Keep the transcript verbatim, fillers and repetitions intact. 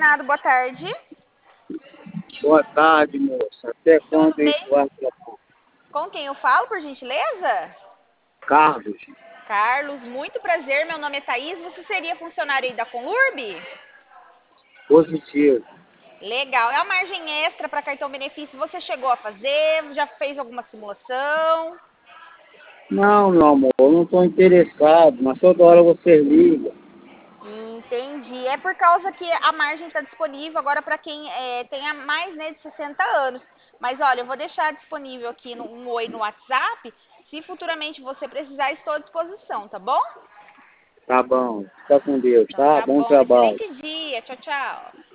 Amado, boa tarde. Boa tarde, moça. Até Tudo quando isso bem? vai ser? Com quem eu falo, por gentileza? Carlos, Carlos, muito prazer. Meu nome é Thaís. Você seria funcionário aí da Conlurb? positivo. Legal. É a margem extra para cartão benefício. Você chegou a fazer? Já fez alguma simulação? Não, meu amor, eu não estou interessado, mas toda hora você liga. Entendi. É por causa que a margem está disponível agora para quem é, tenha mais, né, de sessenta anos. Mas olha, eu vou deixar disponível aqui no, um oi no WhatsApp. Se futuramente você precisar, estou à disposição, tá bom? Tá bom, fica com Deus, Então tá? tá Bom bom. trabalho. Excelente dia. Tchau, tchau.